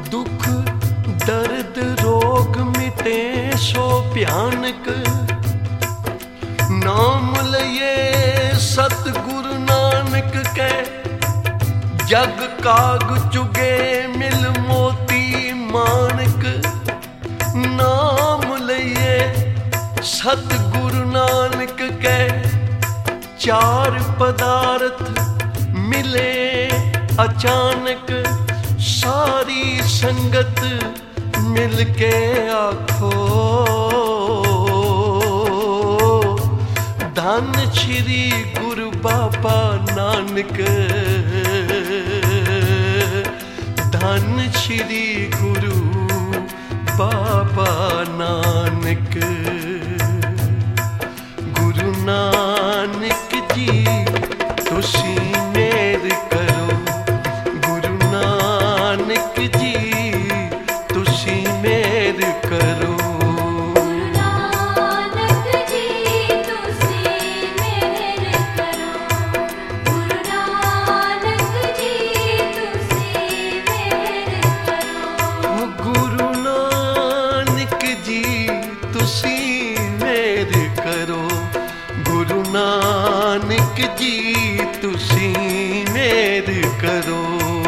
दुख दर्द रोग मिटे सो भयानक, नाम लइए सतगुरु नानक कै, जग काग चुगे मिल मोती मानक। नाम लइए सतगुरु नानक कै, चार पदार्थ मिले अचानक। सारी संगत मिल के आखो, धन श्री गुरु बाबा नानक, धन श्री गुरु बाबा नानक। गुरु नानक जी तुसी मेर करो, गुरु नानक जी तुसी मेर करो। नानक जी तुसी मेर करो,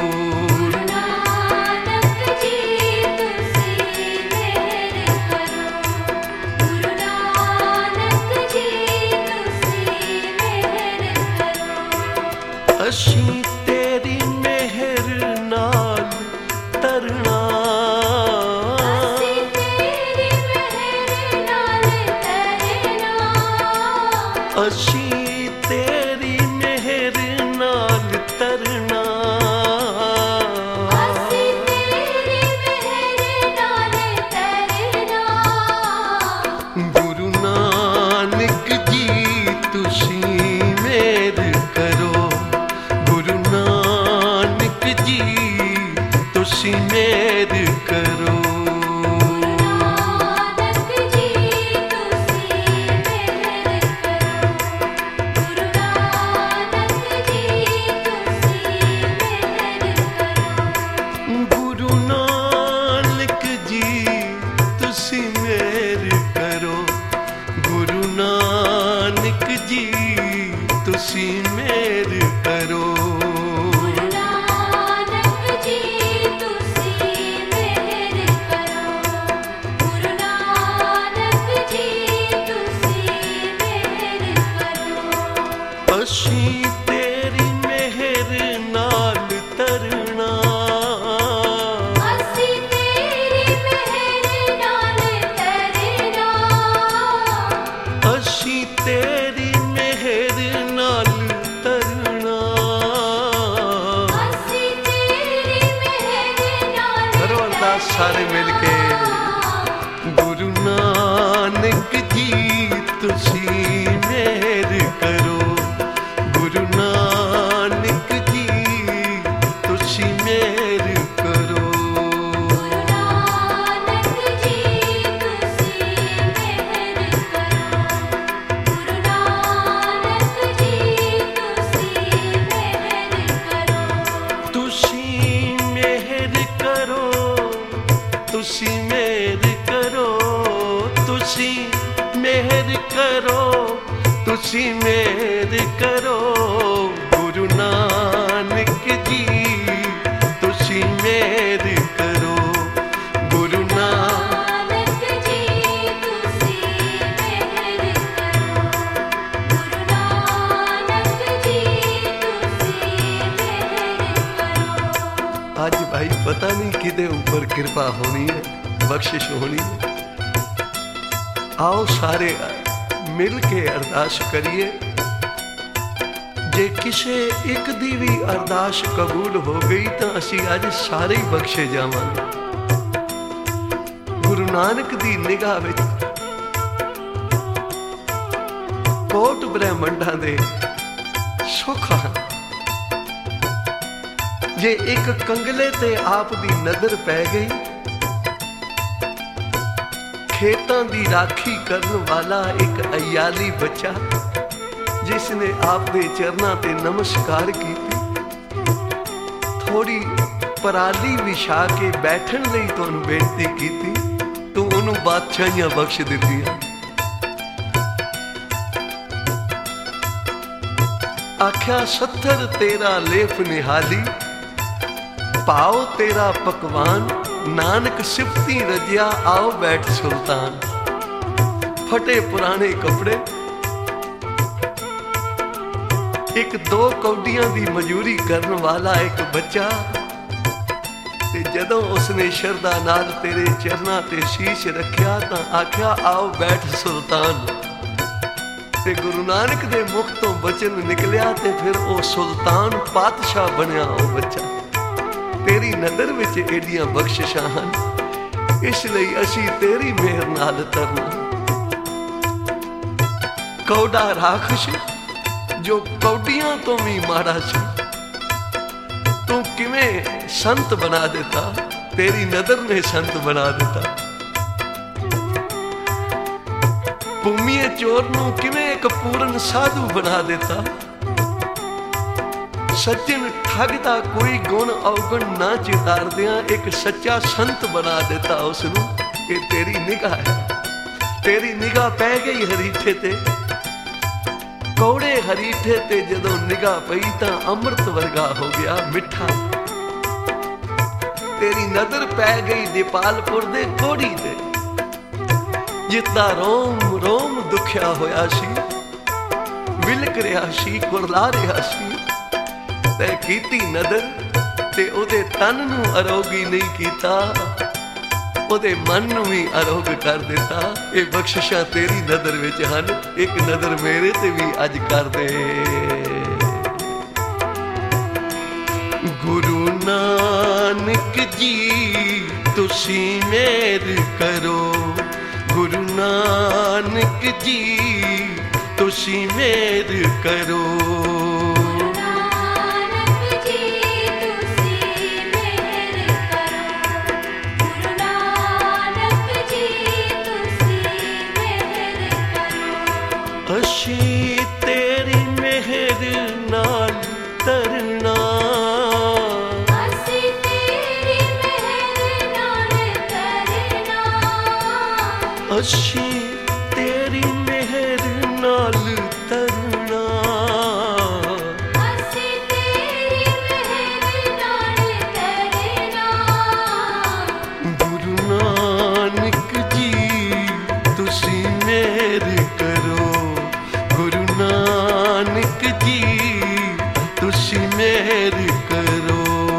नानक जी तुसी मेर करो, गुरु नानक जी तुसी मेर करो। असीं तेरी मेहर नाल तरना, असीं तेरी मेहर नाल तरना, असीं तेरी मेहर नाल तरना, असीं तेरी मेहर नाल तरना। गुरु नानक जी तुसी मेर करो, गुरु नानक जी तुसी मेर करो। तुसी मेर करो, गुरु नानक जी तुसी मेर करो, गुरु नानक जी तुसी मेर करो। असीं तेरी मेहर नाल तरना, असीं तेरी मेहर नाल तरना, असीं तेरी मेहर नाल तरना। असीं तेरी मेहर नाल करो अरदास सारे मिल के। गुरु नानक जी तुसी मेर करो, गुरु नानक जी तुसी मेर करो। गुरु नानक जी तुसी मेर करो, गुरु नानक जी तुसी मेर करो। तुसी मेहर करो, तुसी मेर करो, तुसी मेहर करो, तुसी मेर करो। गुरु नानक जी तुसी मेर करो, गुरु नानक जी तुसी मेर करो, गुरु नानक जी तुसी मेर करो। आज भाई पता नहीं किदे ऊपर कृपा होनी है, बख्शिश होनी है। आओ सारे मिल के अरदास करिए। जे किसे एक दी भी अरदास कबूल हो गई तो असी अज सारे ही बख्शे जावांगे। गुरु नानक दी निगाह विच कोट ब्रह्मंडां दे सुख हन। जे एक कंगले ते आप दी नजर पै गई, खेतां दी राखी करन वाला एक अयाली बच्चा जिसने आप दे चरना ते नमस्कार की, थोड़ी ਪਰਾਲੀ ਵਿਛਾ ਕੇ ਬੈਠਣ ਲਈ ਤੁਹਾਨੂੰ ਬੇਨਤੀ ਕੀਤੀ, ਤੂੰ ਉਹਨੂੰ ਬਾਦਸ਼ਾਹੀਆਂ ਬਖਸ਼ ਦਿੱਤੀਆਂ। ਆਖਿਆ 70 ਤੇਰਾ ਲੇਫ ਨਿਹਾਲੀ, ਪਾਓ ਤੇਰਾ ਪਕਵਾਨ, ਨਾਨਕ ਸਿਫਤੀ ਰਜਿਆ ਆਓ ਬੈਠ ਸੁਲਤਾਨ। ਫਟੇ ਪੁਰਾਣੇ ਕੱਪੜੇ, ਇੱਕ ਦੋ ਕੌਡੀਆਂ ਦੀ ਮਜ਼ਦੂਰੀ ਕਰਨ ਵਾਲਾ ਇੱਕ ਬੱਚਾ, ਤੇ ਜਦੋਂ ਉਸਨੇ ਸ਼ਰਧਾ ਨਾਲ ਤੇਰੇ ਚਰਨਾਂ ਤੇ ਸ਼ੀਸ਼ ਰੱਖਿਆ ਤਾਂ ਆਖਿਆ ਆਓ ਬੈਠ ਸੁਲਤਾਨ। ਤੇ ਗੁਰੂ ਨਾਨਕ ਦੇ ਮੁਖ ਤੋਂ ਬਚਨ ਨਿਕਲਿਆ ਤੇ ਫਿਰ ਉਹ ਸੁਲਤਾਨ ਪਾਤਸ਼ਾਹ ਬਣਿਆ ਉਹ ਬੱਚਾ। ਤੇਰੀ ਨਜ਼ਰ ਵਿੱਚ ਏਡੀਆਂ ਬਖਸ਼ਿਸ਼ਾਂ ਹਨ, ਇਸ ਲਈ ਅਸੀਂ ਤੇਰੀ ਮਿਹਰ ਨਾਲ ਤਰਨਾ। ਕੌਡਾ ਰਾਖਸ਼ ਜੋ ਕੌਡੀਆਂ ਤੋਂ ਵੀ ਮਾੜਾ ਸੀ, ਤੂੰ ਕਿਵੇਂ ਸੰਤ ਬਣਾ ਦਿੱਤਾ, ਤੇਰੀ ਨਜ਼ਰ ਨੇ ਸੰਤ ਬਣਾ ਦਿੱਤਾ। ਭੂਮੀਏ ਚੋਰ ਨੂੰ ਕਿਵੇਂ ਇੱਕ ਪੂਰਨ ਸਾਧੂ ਬਣਾ ਦਿੱਤਾ। ਸੱਜਣ ਠੱਗ ਦਾ ਕੋਈ ਗੁਣ ਔਗਣ ਨਾ ਚਿਤਾਰਦਿਆਂ ਇੱਕ ਸੱਚਾ ਸੰਤ ਬਣਾ ਦਿੱਤਾ ਉਸ ਨੂੰ। ਇਹ ਤੇਰੀ ਨਿਗਾਹ ਹੈ, ਤੇਰੀ ਨਿਗਾਹ ਪੈ ਗਈ ਹਰੀਠੇ ਤੇ, ਕੌੜੇ ਹਰੀਠੇ ਤੇ ਜਦੋਂ ਨਿਗਾਹ ਪਈ ਤਾਂ ਅੰਮ੍ਰਿਤ ਵਰਗਾ ਹੋ ਗਿਆ ਮਿੱਠਾ। ਤੇਰੀ ਨਜ਼ਰ ਪੈ ਗਈ ਦੀਪਾਲਪੁਰ ਦੇ ਕੋੜੀ ਤੇ, ਜਿੱਦਾਂ ਰੋਮ ਰੋਮ ਦੁਖਿਆ ਹੋਇਆ ਸੀ, ਵਿਲਕ ਰਿਹਾ ਸੀ, ਕੁਰਲਾ ਰਿਹਾ ਸੀ। ਤੈ ਕੀਤੀ ਨਜ਼ਰ ਤੇ ਉਹਦੇ ਤਨ ਨੂੰ ਅਰੋਗੀ ਨਹੀਂ ਕੀਤਾ, ਉਹਦੇ ਮਨ ਨੂੰ ਵੀ ਅਰੋਗ ਕਰ ਦਿੱਤਾ। ਇਹ ਬਖਸ਼ਿਸ਼ਾਂ ਤੇਰੀ ਨਜ਼ਰ ਵਿੱਚ ਹਨ, ਇੱਕ ਨਜ਼ਰ ਮੇਰੇ ਤੇ ਵੀ ਅੱਜ ਕਰ ਦੇ। ਗੁਰੂ ਨਾਨਕ ਜੀ ਤੁਸੀਂ ਮਿਹਰ ਕਰੋ, ਗੁਰੂ ਨਾਨਕ ਜੀ ਤੁਸੀਂ ਮਿਹਰ ਕਰੋ। ਅਸੀਂ ਤੇਰੀ ਮਿਹਰ ਨਾਲ ਤਰਨਾ, ਅਸੀਂ ਤੇਰੀ ਮਿਹਰ ਨਾਲ ਤਰਨਾ, ਅਸੀਂ ਤੇਰੀ ਮਿਹਰ ਨਾਲ ਤਰਨਾ, ਅਸੀਂ ਤੇਰੀ ਮਿਹਰ ਨਾਲ ਤਰਨਾ। ਗੁਰੂ ਨਾਨਕ ਜੀ ਤੁਸੀਂ ਮਿਹਰ ਕਰੋ, ਗੁਰੂ ਨਾਨਕ ਜੀ ਤੁਸੀਂ ਮਿਹਰ ਕਰੋ।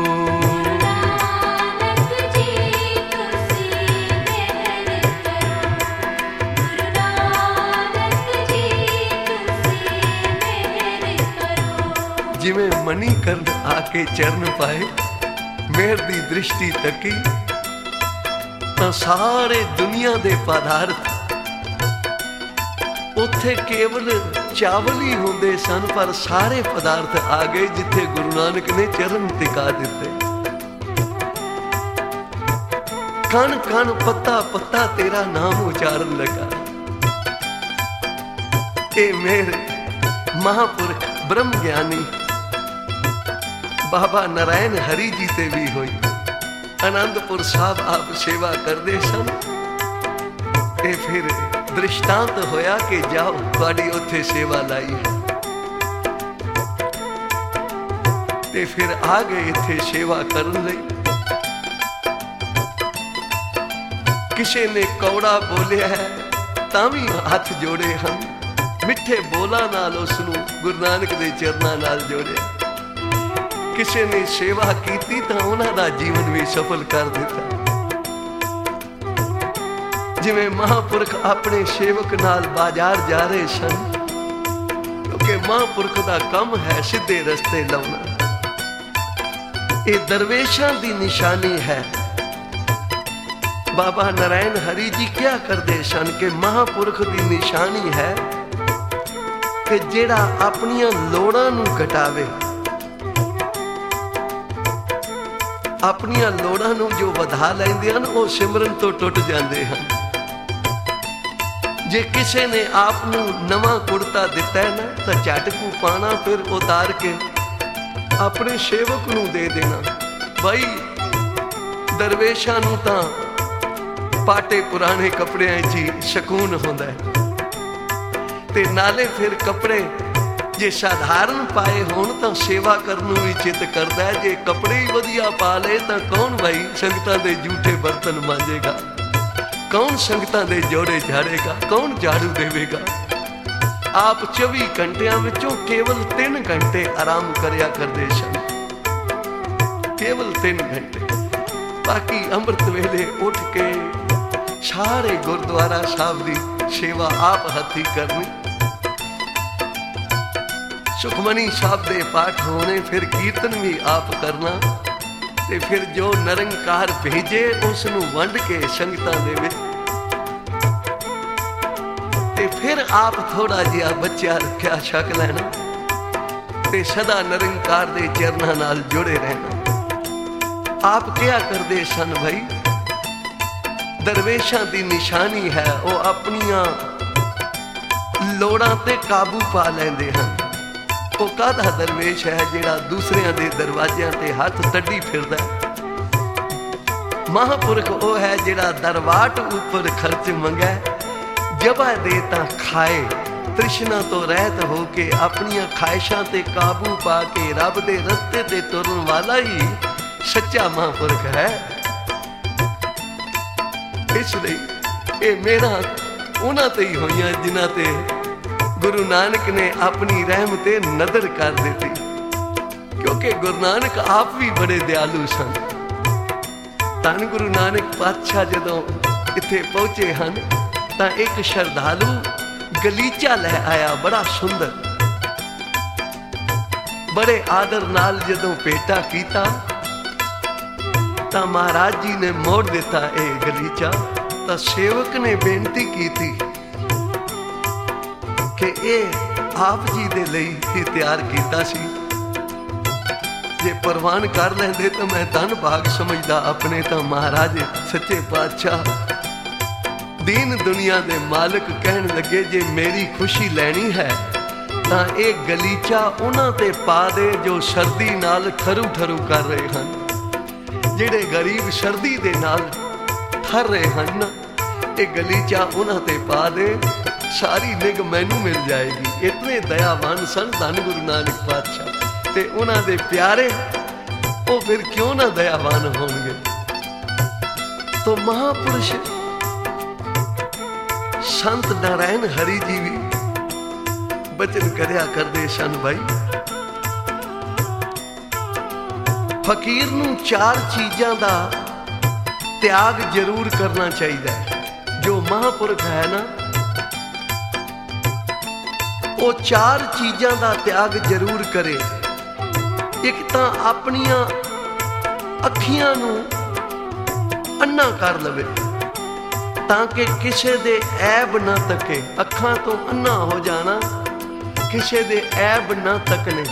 ਨਾਨਕ ਜੀ ਤੁਸੀਂ ਮਿਹਰ ਕਰੋ, ਗੁਰੂ ਨਾਨਕ ਜੀ ਤੁਸੀਂ ਮਿਹਰ ਕਰੋ। ਜਿਵੇਂ ਮਣੀਕਰਨ ਆ ਕੇ ਚਰਨ ਪਾਏ, ਮਿਹਰ ਦੀ ਦ੍ਰਿਸ਼ਟੀ ਤੱਕੀ ਤਾਂ ਸਾਰੇ ਦੁਨੀਆ ਦੇ ਪਦਾਰਥ ਉੱਥੇ ਕੇਵਲ ਚਾਵਲ ਹੀ ਹੁੰਦੇ ਸਨ, ਪਰ ਸਾਰੇ ਪਦਾਰਥ ਆ ਗਏ ਜਿੱਥੇ ਗੁਰੂ ਨਾਨਕ ਨੇ ਚਰਨ ਟਿਕਾ ਦਿੱਤੇ। ਕਣ ਕਣ ਪੱਤਾ ਪੱਤਾ ਤੇਰਾ ਨਾਮ ਉਚਾਰਨ ਲੱਗਾ। ਇਹ ਮੇਰੇ ਮਹਾਪੁਰਖ ਬ੍ਰਹਮ ਗਿਆਨੀ ਬਾਬਾ ਨਾਰਾਇਣ ਹਰੀ ਜੀ ਤੇ ਵੀ ਹੋਈ। ਆਨੰਦਪੁਰ ਸਾਹਿਬ ਆਪ ਸੇਵਾ ਕਰਦੇ ਸਨ ਤੇ ਫਿਰ ਦ੍ਰਿਸ਼ਟਾਂਤ ਹੋਇਆ ਕਿ ਜਾਓ ਤੁਹਾਡੀ ਉੱਥੇ ਸੇਵਾ ਲਾਈ ਹੈ, ਤੇ ਫਿਰ ਆ ਗਏ ਇੱਥੇ ਸੇਵਾ ਕਰਨ ਲਈ। ਕਿਸੇ ਨੇ ਕੌੜਾ ਬੋਲਿਆ ਹੈ ਤਾਂ ਵੀ ਹੱਥ ਜੋੜੇ ਹਨ, ਮਿੱਠੇ ਬੋਲਾਂ ਨਾਲ ਉਸ ਨੂੰ ਗੁਰੂ ਨਾਨਕ ਦੇ ਚਰਨਾਂ ਨਾਲ ਜੋੜਿਆ। ਕਿਸੇ ਨੇ ਸੇਵਾ ਕੀਤੀ ਤਾਂ ਉਹਨਾਂ ਦਾ ਜੀਵਨ ਵੀ ਸਫਲ ਕਰ ਦਿੱਤਾ। ਜਿਵੇਂ ਮਹਾਂਪੁਰਖ ਆਪਣੇ ਸੇਵਕ ਨਾਲ ਬਾਜ਼ਾਰ ਜਾ ਰਹੇ ਸਨ, ਕਿਉਂਕਿ ਮਹਾਂਪੁਰਖ ਦਾ ਕੰਮ ਹੈ ਸਿੱਧੇ ਰਸਤੇ ਲਾਉਣਾ। ਇਹ ਦਰਵੇਸ਼ਾਂ ਦੀ ਨਿਸ਼ਾਨੀ ਹੈ। ਬਾਬਾ ਨਾਰਾਇਣ ਹਰੀ ਜੀ ਕਿਹਾ ਕਰਦੇ ਸਨ ਕਿ ਮਹਾਂਪੁਰਖ ਦੀ ਨਿਸ਼ਾਨੀ ਹੈ ਕਿ ਜਿਹੜਾ ਆਪਣੀਆਂ ਲੋੜਾਂ ਨੂੰ ਘਟਾਵੇ, ਆਪਣੀਆਂ ਲੋੜਾਂ ਨੂੰ ਜੋ ਵਧਾ ਲੈਂਦੇ ਹਨ ਉਹ ਸਿਮਰਨ ਤੋਂ ਟੁੱਟ ਜਾਂਦੇ ਹਨ। ਜੇ ਕਿਸੇ ਨੇ ਆਪ ਨੂੰ ਨਵਾਂ ਕੁੜਤਾ ਦਿੱਤਾ ਨਾ ਤਾਂ ਝਟਕੂ ਪਾਣਾ, ਫਿਰ ਉਤਾਰ ਕੇ ਆਪਣੇ ਸੇਵਕ ਨੂੰ ਦੇ ਦੇਣਾ। ਭਾਈ ਦਰਵੇਸ਼ਾਂ ਨੂੰ ਤਾਂ ਪਾਟੇ ਪੁਰਾਣੇ ਕੱਪੜਿਆਂ 'ਚ ਹੀ ਸਕੂਨ ਹੁੰਦਾ ਹੈ, ਤੇ ਨਾਲੇ ਫਿਰ ਕੱਪੜੇ ਜੇ ਸਾਧਾਰਨ ਪਾਏ ਹੋਣ ਤਾਂ ਸੇਵਾ ਕਰਨ ਨੂੰ ਵੀ ਚਿੱਤ ਕਰਦਾ ਹੈ। ਜੇ ਕੱਪੜੇ ਹੀ ਵਧੀਆ ਪਾ ਲਏ ਤਾਂ ਕੌਣ ਭਾਈ ਸੰਗਤਾਂ ਦੇ ਜੂਠੇ ਬਰਤਨ ਮਾਂਜੇਗਾ, ਕੌਣ ਸੰਗਤਾਂ ਦੇ ਜੋੜੇ ਝਾੜੇਗਾ, ਕੌਣ ਝਾੜੂ ਦੇਵੇਗਾ। ਆਪ 24 ਘੰਟਿਆਂ ਵਿੱਚੋਂ ਕੇਵਲ 3 ਘੰਟੇ ਆਰਾਮ ਕਰਿਆ ਕਰਦੇ ਸਨ, ਕੇਵਲ 3 ਘੰਟੇ। ਬਾਕੀ ਅੰਮ੍ਰਿਤ ਵੇਲੇ ਉੱਠ ਕੇ ਸਾਰੇ ਗੁਰਦੁਆਰਾ ਸਾਹਿਬ ਦੀ ਸੇਵਾ ਆਪ ਹੱਥੀਂ ਕਰਨੀ, ਸੁਖਮਨੀ ਸਾਹਿਬ ਦੇ ਪਾਠ ਹੋਣੇ, ਫਿਰ ਕੀਰਤਨ ਵੀ ਆਪ ਕਰਨਾ, ਤੇ ਫਿਰ ਜੋ ਨਿਰੰਕਾਰ ਭੇਜੇ ਉਸ ਨੂੰ ਵੰਡ ਕੇ ਸੰਗਤਾਂ ਦੇ ਵਿੱਚ, ਤੇ ਫਿਰ ਆਪ ਥੋੜਾ ਜਿਹਾ ਬੱਚਾ ਰੱਖਿਆ ਛਕ ਲੈਣਾ, ਤੇ ਸਦਾ ਨਿਰੰਕਾਰ ਦੇ ਚਰਨਾਂ ਨਾਲ ਜੁੜੇ ਰਹਿਣਾ। ਆਪ ਕਿਹਾ ਕਰਦੇ ਸਨ ਭਾਈ ਦਰਵੇਸ਼ਾਂ ਦੀ ਨਿਸ਼ਾਨੀ ਹੈ ਉਹ ਆਪਣੀਆਂ ਲੋੜਾਂ ਤੇ ਕਾਬੂ ਪਾ ਲੈਂਦੇ ਹਨ। ਉਹ ਕਾਹਦਾ ਦਰਵੇਸ਼ ਹੈ ਜਿਹੜਾ ਦੂਸਰਿਆਂ ਦੇ ਦਰਵਾਜ਼ਿਆਂ ਤੇ ਹੱਥ ਟੱਡੀ ਫਿਰਦਾ। ਮਹਾਂਪੁਰਖ ਉਹ ਹੈ ਜਿਹੜਾ ਦਰਵਾਟ ਉੱਪਰ ਖਰਚ ਮੰਗੈ, ਜਬਾ ਦੇ ਤਾਂ ਖਾਏ, ਤ੍ਰਿਸ਼ਨਾ ਤੋਂ ਰਹਿਤ ਹੋ ਕੇ ਆਪਣੀਆਂ ਖਾਹਿਸ਼ਾਂ ਤੇ ਕਾਬੂ ਪਾ ਕੇ ਰੱਬ ਦੇ ਰਸਤੇ ਤੇ ਤੁਰਨ ਵਾਲਾ ਹੀ ਸੱਚਾ ਮਹਾਂਪੁਰਖ ਹੈ। ਇਸ ਲਈ ਇਹ ਮੇਰਾ ਉਹਨਾਂ ਤੇ ਹੀ ਹੋਈਆਂ ਜਿਨ੍ਹਾਂ ਤੇ ਗੁਰੂ ਨਾਨਕ ਨੇ ਆਪਣੀ ਰਹਿਮ ਤੇ ਨਜ਼ਰ ਕਰ ਦਿੱਤੀ, ਕਿਉਂਕਿ ਗੁਰੂ ਨਾਨਕ ਆਪ ਵੀ ਬੜੇ ਦਿਆਲੂ ਸਨ। ਧੰਨ ਗੁਰੂ ਨਾਨਕ ਪਾਤਸ਼ਾਹ ਜਦੋਂ ਇੱਥੇ ਪਹੁੰਚੇ ਹਨ ਤਾਂ ਇੱਕ ਸ਼ਰਧਾਲੂ ਗਲੀਚਾ ਲੈ ਆਇਆ, ਬੜਾ ਸੁੰਦਰ, ਬੜੇ ਆਦਰ ਨਾਲ ਜਦੋਂ ਭੇਟਾ ਕੀਤਾ ਤਾਂ ਮਹਾਰਾਜ ਜੀ ਨੇ ਮੋੜ ਦਿੱਤਾ ਇਹ ਗਲੀਚਾ। ਤਾਂ ਸੇਵਕ ਨੇ ਬੇਨਤੀ ਕੀਤੀ ਕਿ ਇਹ ਆਪ ਜੀ ਦੇ ਲਈ ਹੀ ਤਿਆਰ ਕੀਤਾ ਸੀ, ਜੇ ਪ੍ਰਵਾਨ ਕਰ ਲੈਂਦੇ ਤਾਂ ਮੈਂ ਧੰਨ ਭਾਗ ਸਮਝਦਾ ਆਪਣੇ। ਤਾਂ ਮਹਾਰਾਜ ਸੱਚੇ ਪਾਤਸ਼ਾਹ ਦੀਨ ਦੁਨੀਆ ਦੇ ਮਾਲਕ ਕਹਿਣ ਲੱਗੇ ਜੇ ਮੇਰੀ ਖੁਸ਼ੀ ਲੈਣੀ ਹੈ ਤਾਂ ਇਹ ਗਲੀਚਾ ਉਹਨਾਂ ਤੇ ਪਾ ਦੇ ਜੋ ਸਰਦੀ ਨਾਲ ਠਰੂ ਠਰੂ ਕਰ ਰਹੇ ਹਨ, ਜਿਹੜੇ ਗਰੀਬ ਸਰਦੀ ਦੇ ਨਾਲ ਠਰ ਰਹੇ ਹਨ। ਇਹ ਗਲੀਚਾ ਉਹਨਾਂ ਤੇ ਪਾ ਦੇ, ਸਾਰੀ ਨਿਗ ਮੈਨੂੰ ਮਿਲ ਜਾਏਗੀ। ਇਤਨੇ ਦਇਆਵਾਨ ਸਨ ਧੰਨ ਗੁਰੂ ਨਾਨਕ ਪਾਤਸ਼ਾਹ, ਤੇ ਉਹਨਾਂ ਦੇ ਪਿਆਰੇ ਉਹ ਫਿਰ ਕਿਉਂ ਨਾ ਦਇਆਵਾਨ ਹੋਣਗੇ। ਤੋ ਮਹਾਪੁਰਸ਼ ਸੰਤ ਨਾਰਾਇਣ ਹਰੀ ਜੀ ਵੀ ਬਚਨ ਕਰਿਆ ਕਰਦੇ ਸਨ ਭਾਈ ਫਕੀਰ ਨੂੰ 4 ਚੀਜ਼ਾਂ ਦਾ ਤਿਆਗ ਜ਼ਰੂਰ ਕਰਨਾ ਚਾਹੀਦਾ ਹੈ। ਜੋ ਮਹਾਂਪੁਰਖ ਹੈ ਨਾ ਉਹ 4 ਚੀਜ਼ਾਂ ਦਾ ਤਿਆਗ ਜ਼ਰੂਰ ਕਰੇ। ਇੱਕ ਤਾਂ ਆਪਣੀਆਂ ਅੱਖੀਆਂ ਨੂੰ ਅੰਨਾ ਕਰ ਲਵੇ ਤਾਂ ਕਿ ਕਿਸੇ ਦੇ ਐਬ ਨਾ ਤੱਕੇ। ਅੱਖਾਂ ਤੋਂ ਅੰਨਾ ਹੋ ਜਾਣਾ, ਕਿਸੇ ਦੇ ਐਬ ਨਾ ਤੱਕਣੇ।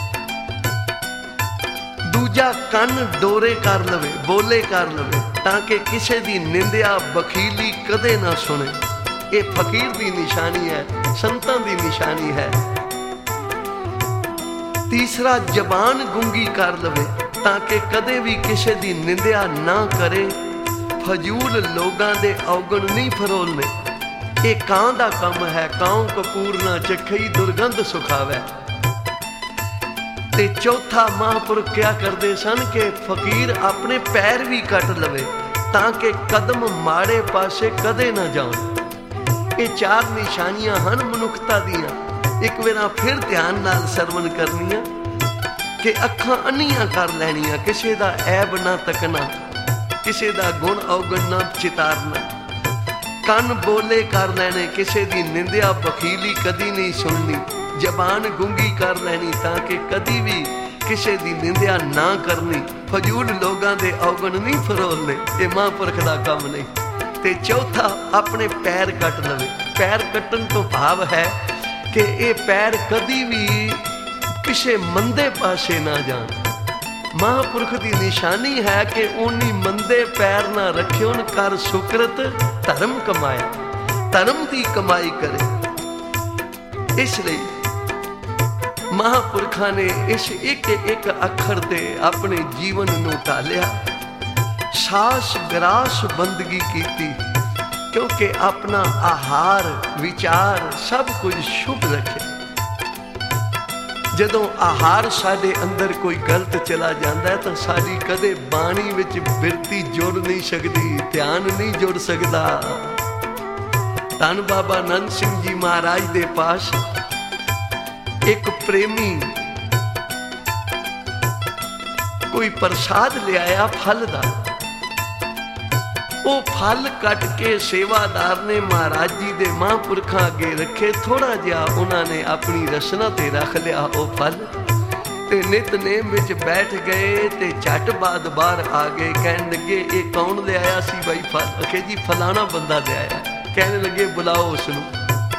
ਦੂਜਾ ਕੰਨ ਡੋਰੇ ਕਰ ਲਵੇ, ਬੋਲੇ ਕਰ ਲਵੇ ਤਾਂ ਕਿ ਕਿਸੇ ਦੀ ਨਿੰਦਿਆ ਬਖੀਲੀ ਕਦੇ ਨਾ ਸੁਣੇ। ਇਹ ਫਕੀਰ ਦੀ ਨਿਸ਼ਾਨੀ ਹੈ, ਸੰਤਾਂ ਦੀ ਨਿਸ਼ਾਨੀ ਹੈ। ਤੀਸਰਾ ਜ਼ਬਾਨ ਗੁੰਗੀ ਕਰ ਲਵੇ ਤਾਂ ਕਿ ਕਦੇ ਵੀ ਕਿਸੇ ਦੀ ਨਿੰਦਿਆ ਨਾ ਕਰੇ। ਫਜ਼ੂਲ ਲੋਕਾਂ ਦੇ ਔਗਣ ਨਹੀਂ ਫਰੋਲਨੇ, ਇਹ ਕਾਂ ਦਾ ਕੰਮ ਹੈ। ਕਾਉ ਕਪੂਰ ਨਾ ਚਖਈ ਦੁਰਗੰਧ ਸੁਖਾਵੇ। ਤੇ ਚੌਥਾ ਮਹਾਂਪੁਰਖ ਕਿਹਾ ਕਰਦੇ ਸਨ ਕਿ ਫਕੀਰ ਆਪਣੇ ਪੈਰ ਵੀ ਕੱਟ ਲਵੇ ਤਾਂ ਕਿ ਕਦਮ ਮਾੜੇ ਪਾਸੇ ਕਦੇ ਨਾ ਜਾਣ। ਇਹ 4 ਨਿਸ਼ਾਨੀਆਂ ਹਨ ਮਨੁੱਖਤਾ ਦੀਆਂ। ਇੱਕ ਵਾਰ ਫਿਰ ਧਿਆਨ ਨਾਲ ਸਰਵਣ ਕਰਨੀਆਂ ਕਿ ਅੱਖਾਂ ਅੰਨੀਆਂ ਕਰ ਲੈਣੀਆਂ, ਕਿਸੇ ਦਾ ਐਬ ਨਾ ਤੱਕਣਾ, ਕਿਸੇ ਦਾ ਗੁਣ ਔਗਣ ਨਾ ਚਿਤਾਰਨਾ। ਕੰਨ ਬੋਲੇ ਕਰ ਲੈਣੇ, ਕਿਸੇ ਦੀ ਨਿੰਦਿਆ ਬਖੀਲੀ ਕਦੀ ਨਹੀਂ ਸੁਣਨੀ। ਜ਼ਬਾਨ ਗੁੰਗੀ ਕਰ ਲੈਣੀ ਤਾਂ ਕਿ ਕਦੀ ਵੀ ਕਿਸੇ ਦੀ ਨਿੰਦਿਆ ਨਾ ਕਰਨੀ। ਫਜ਼ੂਲ ਲੋਕਾਂ ਦੇ ਔਗਣ ਨਹੀਂ ਫਰੋਲਨੇ, ਇਹ ਮਹਾਂਪੁਰਖ ਦਾ ਕੰਮ ਨਹੀਂ। ਤੇ ਚੌਥਾ ਆਪਣੇ ਪੈਰ ਕੱਟ ਲਵੇ। ਪੈਰ ਕੱਟਣ ਤੋਂ ਭਾਵ ਹੈ ਕਿ ਇਹ ਪੈਰ ਕਦੀ ਵੀ ਕਿਸੇ ਮੰਦੇ ਪਾਸੇ ਨਾ ਜਾਣ। ਮਹਾਂਪੁਰਖ ਦੀ ਨਿਸ਼ਾਨੀ ਹੈ ਕਿ ਉਹਨੀ ਮੰਦੇ ਪੈਰ ਨਾ ਰੱਖਿਓ, ਕਰ ਸੁਕਰਤ ਧਰਮ ਕਮਾਇਆ, ਧਰਮ ਦੀ ਕਮਾਈ ਕਰੇ। ਇਸ ਲਈ ਮਹਾਂਪੁਰਖਾਂ ਨੇ ਇਸ ਇੱਕ ਇੱਕ ਅੱਖਰ ਤੇ ਆਪਣੇ ਜੀਵਨ ਨੂੰ ਢਾਲਿਆ ਸਾਸ ਗਰਾਸ ਬੰਦਗੀ ਕੀਤੀ, ਕਿਉਂਕਿ ਆਪਣਾ ਆਹਾਰ ਵਿਚਾਰ ਸਭ ਕੁਝ ਸ਼ੁਭ ਰੱਖੇ। ਜਦੋਂ ਆਹਾਰ ਸਾਡੇ ਅੰਦਰ ਕੋਈ ਗਲਤ ਚਲਾ ਜਾਂਦਾ ਤਾਂ ਸਾਡੀ ਕਦੇ ਬਾਣੀ ਵਿੱਚ ਬਿਰਤੀ ਜੁੜ ਨਹੀਂ ਸਕਦੀ, ਧਿਆਨ ਨਹੀਂ ਜੁੜ ਸਕਦਾ। ਧੰਨ ਬਾਬਾ ਆਨੰਦ ਸਿੰਘ ਜੀ ਮਹਾਰਾਜ ਦੇ ਪਾਸ ਇੱਕ ਪ੍ਰੇਮੀ ਕੋਈ ਪ੍ਰਸਾਦ ਲਿਆਇਆ ਫਲ ਦਾ। ਉਹ ਫਲ ਕੱਟ ਕੇ ਸੇਵਾਦਾਰ ਨੇ ਮਹਾਰਾਜ ਜੀ ਦੇ ਮਹਾਂਪੁਰਖਾਂ ਅੱਗੇ ਰੱਖੇ। ਥੋੜਾ ਜਿਹਾ ਉਹਨਾਂ ਨੇ ਆਪਣੀ ਰਸਨਾ ਤੇ ਰੱਖ ਲਿਆ ਉਹ ਫਲ, ਤੇ ਨਿਤਨੇਮ ਵਿੱਚ ਬੈਠ ਗਏ ਤੇ ਝਟ ਬਾਅਦ ਬਾਹਰ ਆ ਗਏ। ਕਹਿਣ ਲੱਗੇ ਇਹ ਕੌਣ ਲਿਆਇਆ ਸੀ ਬਾਈ ਫਲ? ਅਖੇ ਜੀ ਫਲਾਣਾ ਬੰਦਾ ਲਿਆਇਆ। ਕਹਿਣ ਲੱਗੇ ਬੁਲਾਓ ਉਸ ਨੂੰ।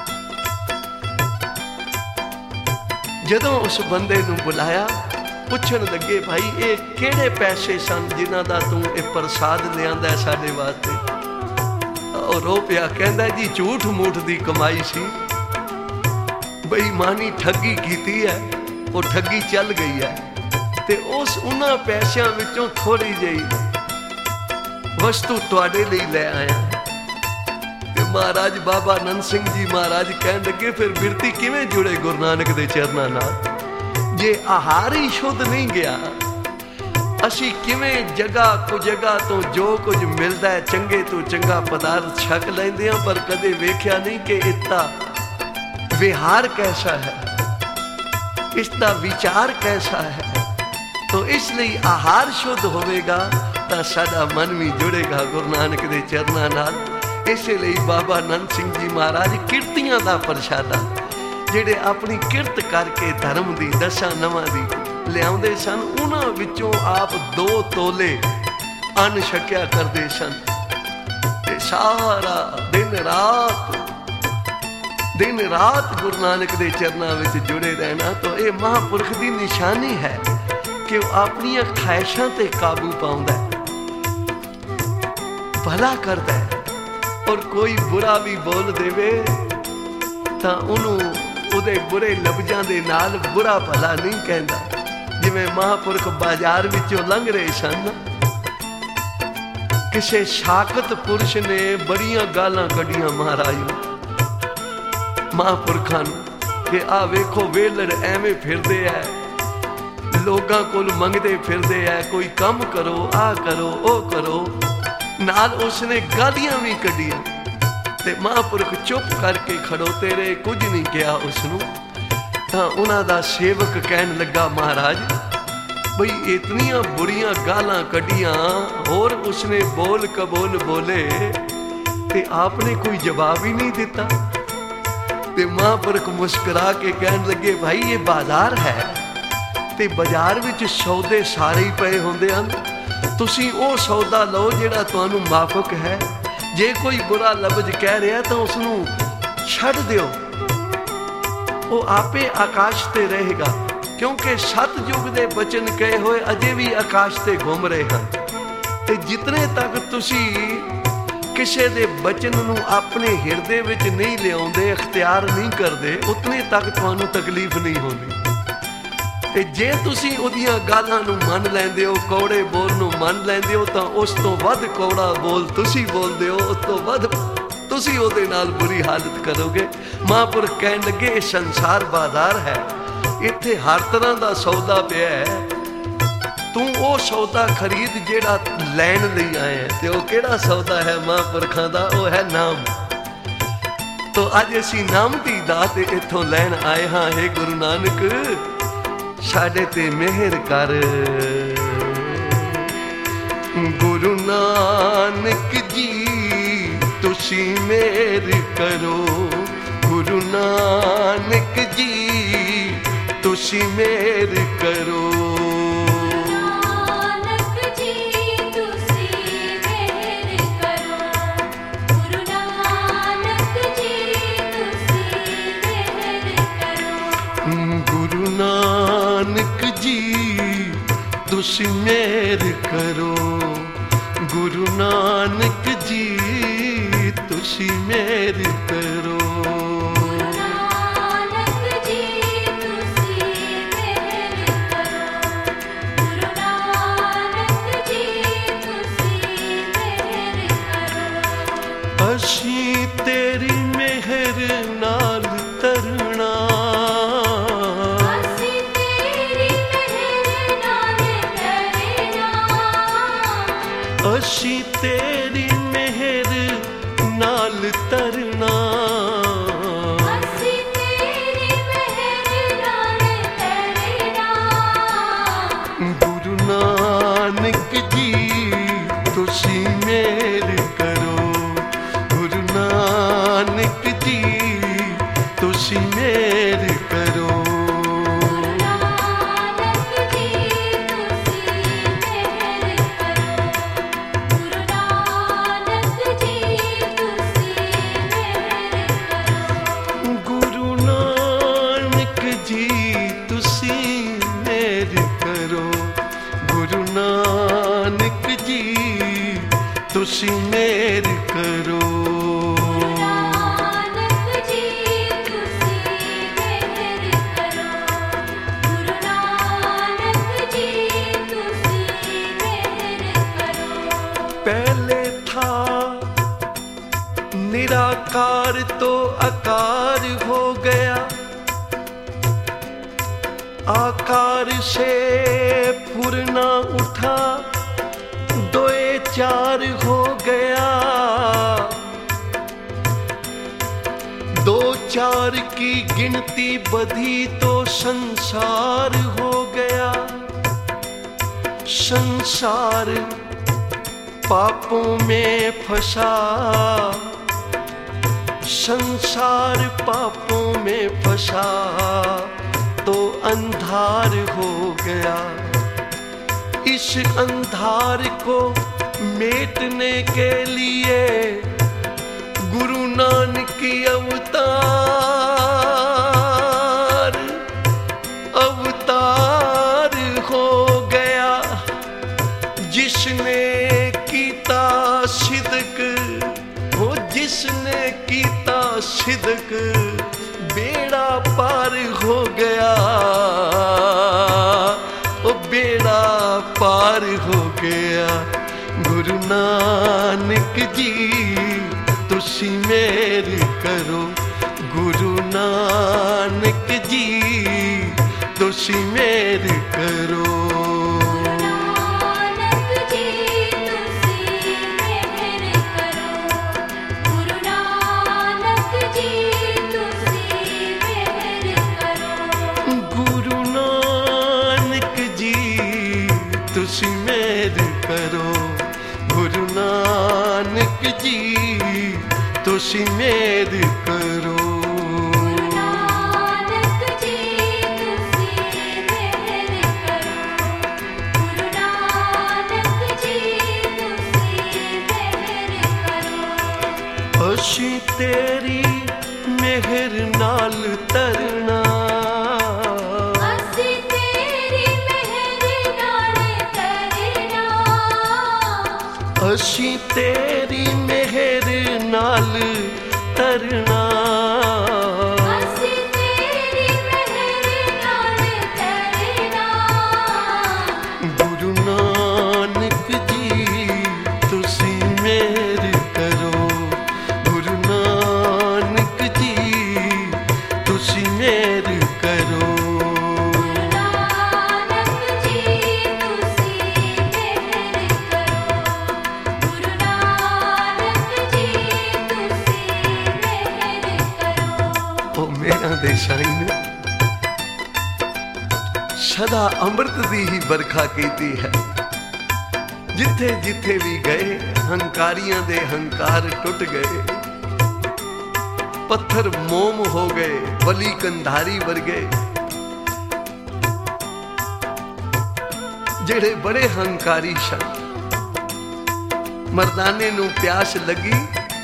ਜਦੋਂ ਉਸ ਬੰਦੇ ਨੂੰ ਬੁਲਾਇਆ, ਪੁੱਛਣ ਲੱਗੇ ਭਾਈ ਇਹ ਕਿਹੜੇ ਪੈਸੇ ਸਨ ਜਿਨ੍ਹਾਂ ਦਾ ਤੂੰ ਇਹ ਪ੍ਰਸਾਦ ਲਿਆਂਦਾ ਸਾਡੇ ਵਾਸਤੇ? ਉਹ ਰੋ ਪਿਆ, ਕਹਿੰਦਾ ਜੀ ਝੂਠ ਮੂਠ ਦੀ ਕਮਾਈ ਸੀ, ਬੇਈਮਾਨੀ ਠੱਗੀ ਕੀਤੀ ਹੈ, ਉਹ ਠੱਗੀ ਚੱਲ ਗਈ ਹੈ, ਤੇ ਉਹਨਾਂ ਪੈਸਿਆਂ ਵਿੱਚੋਂ ਥੋੜੀ ਜਿਹੀ ਵਸਤੂ ਤੁਹਾਡੇ ਲਈ ਲੈ ਆਇਆ। ਤੇ ਮਹਾਰਾਜ ਬਾਬਾ ਆਨੰਦ ਸਿੰਘ ਜੀ ਮਹਾਰਾਜ ਕਹਿਣ ਲੱਗੇ ਫਿਰ ਬਿਰਤੀ ਕਿਵੇਂ ਜੁੜੇ ਗੁਰੂ ਨਾਨਕ ਦੇ ਚਰਨਾਂ ਨਾਲ? ਜੇ ਆਹਾਰ ਹੀ ਸ਼ੁੱਧ ਨਹੀਂ ਗਿਆ, ਅਸੀਂ ਕਿਵੇਂ ਜਗ੍ਹਾ ਕੁ ਜਗ੍ਹਾ ਤੋਂ ਜੋ ਕੁਝ ਮਿਲਦਾ ਹੈ ਚੰਗੇ ਤੋਂ ਚੰਗਾ ਪਦਾਰਥ ਛਕ ਲੈਂਦੇ ਹਾਂ, ਪਰ ਕਦੇ ਵੇਖਿਆ ਨਹੀਂ ਕਿ ਇਸਦਾ ਵਿਹਾਰ ਕੈਸਾ ਹੈ, ਇਸਦਾ ਵਿਚਾਰ ਕੈਸਾ ਹੈ। तो इसलिए आहार शुद्ध होवेगा तो साडा मन भी जुड़ेगा गुरु नानक दे चरनां नाल। इसलिए बाबा आनंद सिंह जी महाराज किरतियां दा प्रशादा ਜਿਹੜੇ ਆਪਣੀ ਕਿਰਤ ਕਰਕੇ ਧਰਮ ਦੀ ਦਸ਼ਾ ਨਵਾਂ ਦੀ ਲਿਆਉਂਦੇ ਸਨ, ਉਹਨਾਂ ਵਿੱਚੋਂ ਆਪ 2 ਤੋਲੇ ਅੰਨ ਛਕਿਆ ਕਰਦੇ ਸਨ ਤੇ ਸਾਰਾ ਦਿਨ ਰਾਤ ਗੁਰੂ ਨਾਨਕ ਦੇ ਚਰਨਾਂ ਵਿੱਚ ਜੁੜੇ ਰਹਿਣਾ। ਤਾਂ ਇਹ ਮਹਾਂਪੁਰਖ ਦੀ ਨਿਸ਼ਾਨੀ ਹੈ ਕਿ ਉਹ ਆਪਣੀਆਂ ਖਾਹਿਸ਼ਾਂ ਤੇ ਕਾਬੂ ਪਾਉਂਦਾ ਹੈ, ਭਲਾ ਕਰਦਾ ਹੈ, ਔਰ ਕੋਈ ਬੁਰਾ ਵੀ ਬੋਲ ਦੇਵੇ ਤਾਂ ਉਹਨੂੰ ਉਹਦੇ ਬੁਰੇ ਲਫ਼ਜ਼ਾਂ ਦੇ ਨਾਲ ਬੁਰਾ ਭਲਾ ਨਹੀਂ ਕਹਿੰਦਾ। ਜਿਵੇਂ ਮਹਾਂਪੁਰਖ ਬਾਜ਼ਾਰ ਵਿੱਚੋਂ ਲੰਘ ਰਹੇ ਸਨ, ਕਿਸੇ ਸ਼ਾਕਤ ਪੁਰਸ਼ ਨੇ ਬੜੀਆਂ ਗਾਲਾਂ ਕੱਢੀਆਂ ਮਹਾਰਾਜ ਨੂੰ, ਮਹਾਂਪੁਰਖਾਂ ਨੂੰ, ਕਿ ਆਹ ਵੇਖੋ ਵੇਲੜ ਐਵੇਂ ਫਿਰਦੇ ਐ, ਲੋਕਾਂ ਕੋਲ ਮੰਗਦੇ ਫਿਰਦੇ ਐ, ਕੋਈ ਕੰਮ ਕਰੋ, ਆਹ ਕਰੋ, ਉਹ ਕਰੋ। ਨਾਲ ਉਸਨੇ ਗਾਲੀਆਂ ਵੀ ਕੱਢੀਆਂ ਤੇ ਮਹਾਂਪੁਰਖ ਚੁੱਪ ਕਰਕੇ ਖੜੋਤੇ ਰਹੇ, ਕੁਝ ਨਹੀਂ ਕਿਹਾ ਉਸਨੂੰ। ਤਾਂ ਉਹਨਾਂ ਦਾ ਸੇਵਕ ਕਹਿਣ ਲੱਗਾ, ਮਹਾਰਾਜ ਬਈ ਇਤਨੀਆਂ ਬੁਰੀਆਂ ਗਾਲਾਂ ਕੱਢੀਆਂ, ਹੋਰ ਉਸਨੇ ਬੋਲ ਕਬੋਲ ਬੋਲੇ ਤੇ ਆਪਨੇ ਕੋਈ ਜਵਾਬ ਹੀ ਨਹੀਂ ਦਿੱਤਾ। ਤੇ ਮਹਾਂਪੁਰਖ ਮੁਸਕਰਾ ਕੇ ਕਹਿਣ ਲੱਗੇ, ਭਾਈ ਇਹ ਬਾਜ਼ਾਰ ਹੈ ਤੇ ਬਾਜ਼ਾਰ ਵਿੱਚ ਸੌਦੇ ਸਾਰੇ ਹੀ ਪਏ ਹੁੰਦੇ ਹਨ, ਤੁਸੀਂ ਉਹ ਸੌਦਾ ਲਓ ਜਿਹੜਾ ਤੁਹਾਨੂੰ ਮਾਫਕ ਹੈ। ਜੇ ਕੋਈ ਬੁਰਾ ਲਫ਼ਜ਼ ਕਹਿ ਰਿਹਾ ਤਾਂ ਉਸ ਨੂੰ ਛੱਡ ਦਿਓ, ਉਹ ਆਪੇ ਆਕਾਸ਼ ਤੇ ਰਹੇਗਾ, ਕਿਉਂਕਿ ਸਤਿਯੁਗ ਦੇ ਬਚਨ ਕਹੇ ਹੋਏ ਅਜੇ ਵੀ ਆਕਾਸ਼ ਤੇ ਘੁੰਮ ਰਹੇ ਹਨ। ਤੇ ਜਿਤਨੇ ਤੱਕ ਤੁਸੀਂ ਕਿਸੇ ਦੇ ਬਚਨ ਨੂੰ ਆਪਣੇ ਹਿਰਦੇ ਵਿੱਚ ਨਹੀਂ ਲਿਆਉਂਦੇ, ਅਖਤਿਆਰ ਨਹੀਂ ਕਰਦੇ, ਉਤਨੇ ਤੱਕ ਤੁਹਾਨੂੰ ਤਕਲੀਫ ਨਹੀਂ ਹੁੰਦੀ। ਤੇ ਜੇ ਤੁਸੀਂ ਉਹਦੀਆਂ ਗਾਲਾਂ ਨੂੰ ਮੰਨ ਲੈਂਦੇ ਹੋ, ਕੌੜੇ ਬੋਲ ਨੂੰ ਮੰਨ ਲੈਂਦੇ ਹੋ, ਤਾਂ ਉਸ ਤੋਂ ਵੱਧ ਕੌੜਾ ਬੋਲ ਤੁਸੀਂ ਬੋਲਦੇ ਹੋ, ਉਸ ਤੋਂ ਵੱਧ ਤੁਸੀਂ ਉਹਦੇ ਨਾਲ ਬੁਰੀ ਹਾਲਤ ਕਰੋਗੇ। ਮਹਾਂਪੁਰਖ ਕਹਿਣ ਲੱਗੇ, ਇਹ ਸੰਸਾਰ ਬਾਜ਼ਾਰ ਹੈ, ਇੱਥੇ ਹਰ ਤਰ੍ਹਾਂ ਦਾ ਸੌਦਾ ਪਿਆ ਹੈ, ਤੂੰ ਉਹ ਸੌਦਾ ਖਰੀਦ ਜਿਹੜਾ ਲੈਣ ਲਈ ਆਇਆ। ਤੇ ਉਹ ਕਿਹੜਾ ਸੌਦਾ ਹੈ ਮਹਾਂਪੁਰਖਾਂ ਦਾ? ਉਹ ਹੈ ਨਾਮ। ਤੋ ਅੱਜ ਅਸੀਂ ਨਾਮ ਦੀ ਦਾਤ ਇੱਥੋਂ ਲੈਣ ਆਏ ਹਾਂ। ਹੇ ਗੁਰੂ ਨਾਨਕ, ਸਾਡੇ ਤੇ ਮਿਹਰ ਕਰ। ਗੁਰੂ ਨਾਨਕ ਜੀ ਤੁਸੀਂ ਮਿਹਰ ਕਰੋ, ਗੁਰੂ ਨਾਨਕ ਜੀ ਤੁਸੀਂ ਮਿਹਰ ਕਰੋ। ਨਾਨਕ ਜੀ ਤੁਸੀਂ ਮਿਹਰ ਕਰੋ, ਗੁਰੂ ਨਾਨਕ ਜੀ ਤੁਸੀਂ ਮਿਹਰ ਕਰੋ। ਗੁਰੂ ਨਾਨਕ ਜੀ ਤੁਸੀਂ असी तेरी मेहर नाल तरना, असी तेरी मेहर नाल तरना, असी तेरी मेहर नाल तरना, असी तेरी मेहर नाल तरना। गुरु नानक जी तुसी मेर करो, गुरु नानक जी तुसी मेर करो। गुरु नानक जी तुसी मेहर करो, गुरु नानक जी तुसी मेहर करो। गुरु नानक जी तुसी मेर करो, गुरु नानक जी तुसी मेर करो। नानक जी तुसी मेहर करो, गुरु नानक जी तुसी मेहर करो। पहले था निराकार तो आकार हो गया, आकार से फुरना उठा दोए चार हो गया, दो चार की गिनती बढ़ी तो संसार हो गया। संसार पापों में फंसा, संसार पापों में फंसा तो अंधार हो गया। इस अंधार को मेटने के लिए गुरु नानक की अवतार अवतार हो गया। जिसने कीता सिदक, वो जिसने कीता सिदक बेड़ा पार हो गया, वो बेड़ा पार हो गया। गुरु नानक जी तुसी मेर करो, गुरु नानक जी तुसी मेर करो। नानक जी तुसी मेहर करो, गुरु नानक जी तुसी मेहर करो। गुरु नानक जी तुसी मेर करो, गुरु नानक जी तुसी मेर करो। गुरु नानक जी तुसी मेहर करो, गुरु नानक जी तुसी मेहर करो। असी तेरी मेहर नाल तरना, असी तेरी मेहर नाल तरना, असी तेरी मेहर नाल तरना। असी तेरी मेहर नाल तरना। गुरु नानक जी तुसी मेर करो, गुरु नानक जी तुसी मेर करो। गुरु नानक जी तुसी मेहर करो, गुरु नानक जी तुसी मेहर करो। ओ मेरा दे साईं ने सदा अमृत दी ही बरखा कीती है। जिथे जिथे भी गए हंकारियां दे हंकार टुट गए, पत्थर मोम हो गए बली कंधारी वर्गे। जेड़े बड़े हंकारी सन, मर्दाने नू प्यास लगी,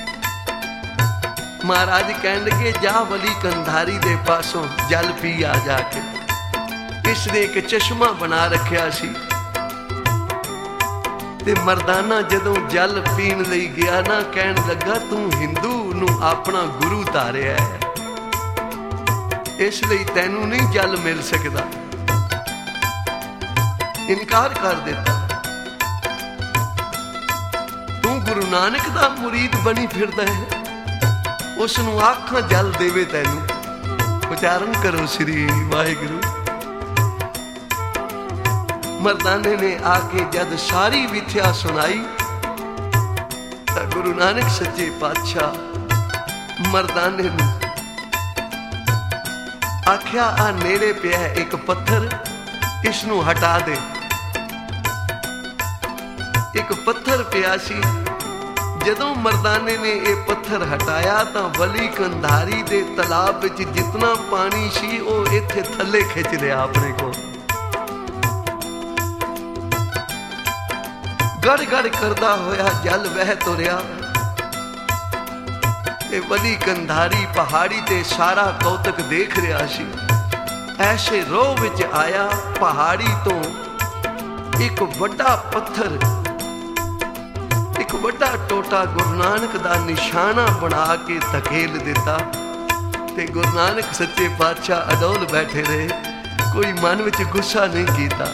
महाराज कहन लगे जा वली कंधारी दे पासों जल पी आ जाके। इसने एक चश्मा बना रखिया सी ते मर्दाना जदों जल पीण लई गया ना, कहन लगा तू हिंदू नू अपना गुरु तारिया है, इसलिए तैनू नहीं जल मिल सकता। इनकार कर देता। तू गुरु नानक दा मुरीद बनी फिरदा है, उसनू आखां जल देवे तैनू। उचारण करो श्री वाहिगुरू। मर्दाने ने आके जद सारी विथ्या सुनाई तां गुरु नानक सच्चे पातशाह मर्दाने नू आख्या, आ नेड़े पिया एक पत्थर, इसनू हटा दे। एक पत्थर पिया सी। जदों मर्दाने ने यह पत्थर हटाया तो वली कंधारी दे तलाब विच जितना पानी सी वो इत्थे थले खिंच लिया अपने को। गड़ गड़ करदा होया जल वह तुरिया। वली कंधारी पहाड़ी ते सारा कौतक देख रहा सी। ऐसे रोह विच आया, पहाड़ी तो एक वड्डा पत्थर, एक वड्डा टोटा गुरु नानक दा निशाना बना के धकेल दिता। ते गुरु नानक सच्चे पातशाह अडोल बैठे रहे, कोई मन विच गुस्सा नहीं कीता।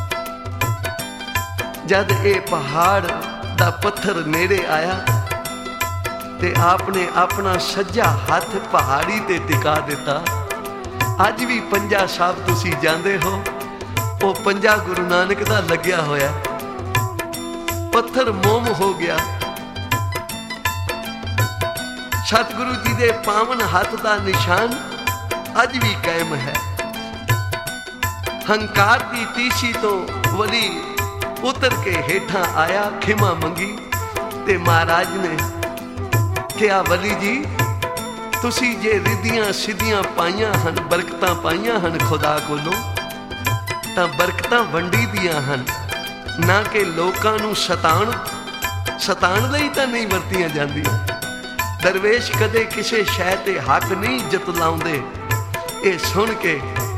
जद ए पहाड़ दा पत्थर नेड़े आया ते आपने अपना सज्जा हाथ पहाड़ी ते टिका दिता। अज भी पंजा साहब तुसी जांदे हो, वो पंजा गुरु नानक दा लग्या होया। पत्थर मोम हो गया। सतगुरु जी दे पावन हाथ दा निशान अज भी कायम है। हंकार दी तीसी तो वली उतर के हेठा आया, खिमा मंगी ते महाराज ने क्या, वली जी तुसी जे रिधियां सिद्धियां पाइयां हन, बरकतां पाइयां हन खुदा कोलों, तां बरकतां वंडी दियां हन, ना कि लोकां नूं सताण लई तां नहीं वरतियां जांदियां। दरवेश कदे किसे शै ते हक नहीं जतलाउंदे। ये सुन के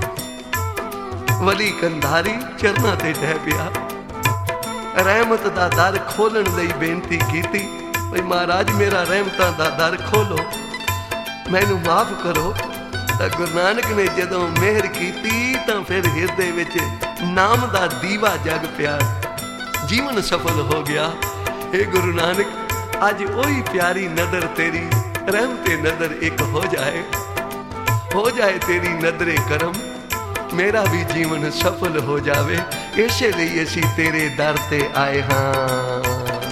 वली कंधारी चरनां ते ढह पिया। रहमत दा दर खोलण लई बेनती कीती, भाई महाराज मेरा रहमतां दा दर खोलो, मैनू माफ करो। तां गुरु नानक ने जदों मेहर कीती तां फिर हिरदे विच नाम दा दीवा जग पिया, जीवन सफल हो गया। हे गुरु नानक, अज ओही प्यारी नदर तेरी रहमते नदर एक हो जाए तेरी नदरे करम, मेरा भी जीवन सफल हो जावे। इसे लिए असी तेरे दर ते आए हाँ।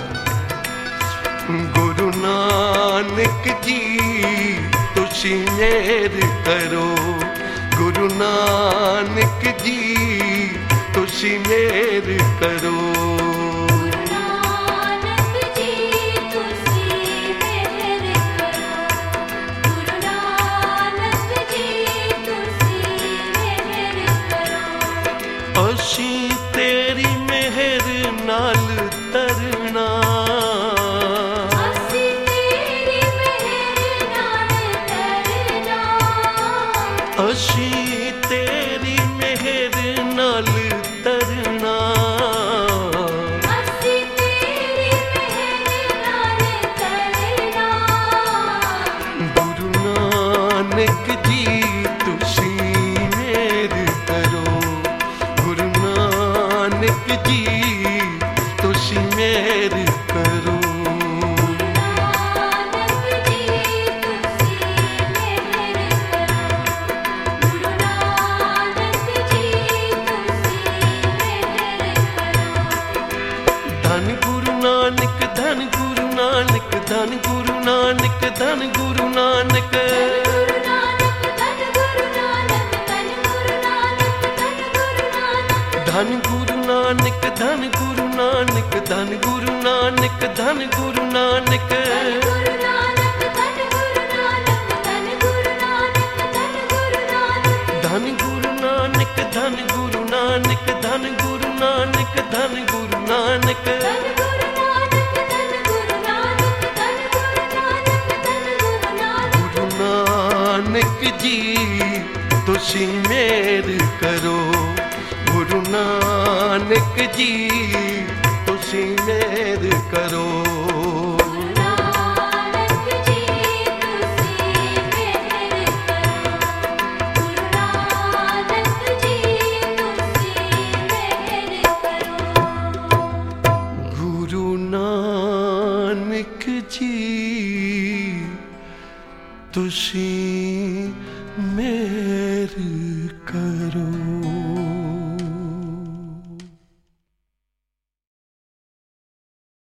गुरु नानक जी तुसी मेहर करो, गुरु नानक जी तुसी मेहर करो। असी तेरी मेहर नाल तरना, असी तेरी मेहर नाल तरना, असी तेरी मेहर नाल तरना, असी तेरी मेहर नाल तरना। गुरु नानक जी तुसी मेहर करो, गुरु नानक जी तुसी मेहर करो। धन गुरु नानक, धन गुरु नानक, धन गुरु नानक, धन गुरु नानक, धन गुरु नानक, धन गुरु नानक, धन गुरु नानक, धन गुरु नानक, धन गुरु नानक, धन गुरु नानक, धन गुरु नानक, धन गुरु नानक। गुरु नानक जी तुसी मेहर करो, गुरु नानक जी तुसी मेहर करो। गुरु नानक तुसी मेर करो।